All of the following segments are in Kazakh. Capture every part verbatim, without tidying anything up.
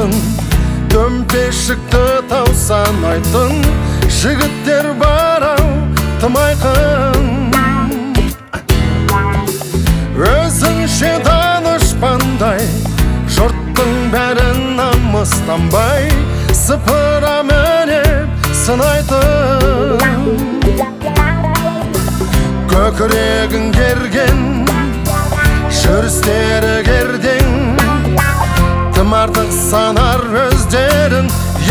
айтын, төмпешікті таусан айтын, жігіттер барау тым айқын. Өзінше данышпандай, жұрттың бәрін намыстанбай, сыпыра мінеп сынайтын. Көкірегін керген, жүрістері керден, тым артық санар өздерін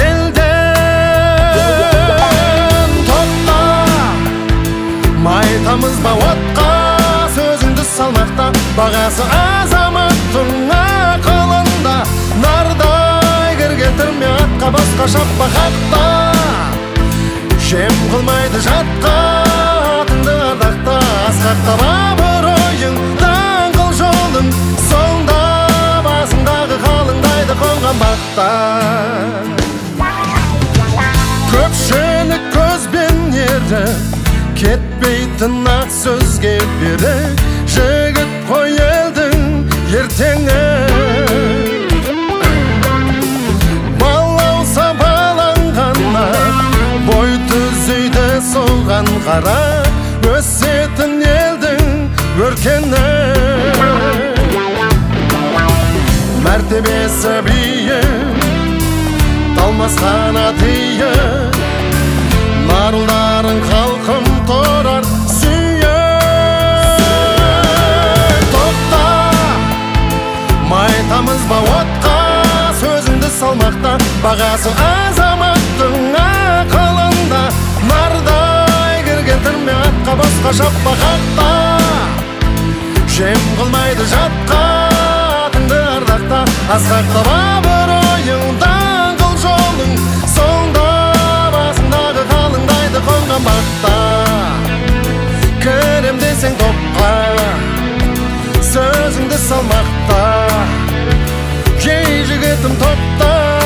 елден. Топта, майтамыз ба отқа, сөзіңді салмақта, бағасы азаматтың ақылында. Нардай кіргетірме атқа, басқа шаппа хатта, жем қылмайды жатқа, атыңды ардақта. Асқақта бабыр ойың, даңғыл жолың, сонда басындағы қалыңдайды қонған бақта. Көпшілік көзбен ері, кетпейтін ақ сөзге берік, жігіт қой елдің ертеңі. Балауса баланғанна, бой түзейді соған қара, өсетін елдің өркені. Мәртебесі биік, талмас қанатыйы, нарылдарын халқым торар сүйек. Топта, майтамыз ба отқа, сөзіңді салмақта, бағасы азаматтың ақылында. Нардай кіргетірме атқа, басқа шаппа хатта, жем қылмайды жатқа, атыңды ардақта. Асқақта бабыр ойың, даңғыл жолың, сонда басындағы қалыңдайды қонған бақта. Кірем десең топқа, сөзіңді салмақта, кей жігітім топта.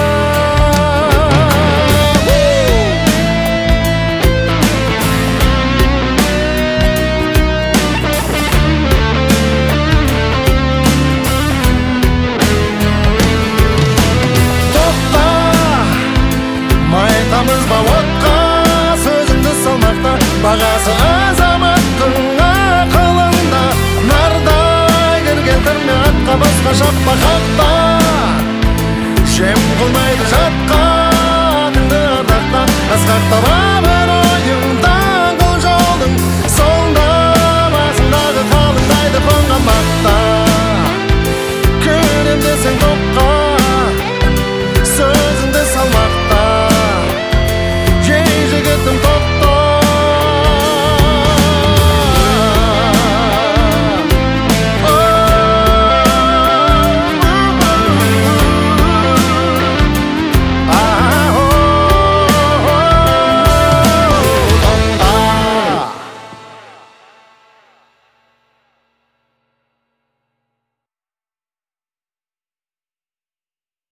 Майтамыз ба отқа, сөзіңді салмақта, бағасы азаматтың ақылында. Нардай кіргетірме атқа, басқа шаппа хатта, жем қылмайды жатқа, атыңды ардақта. Асқақта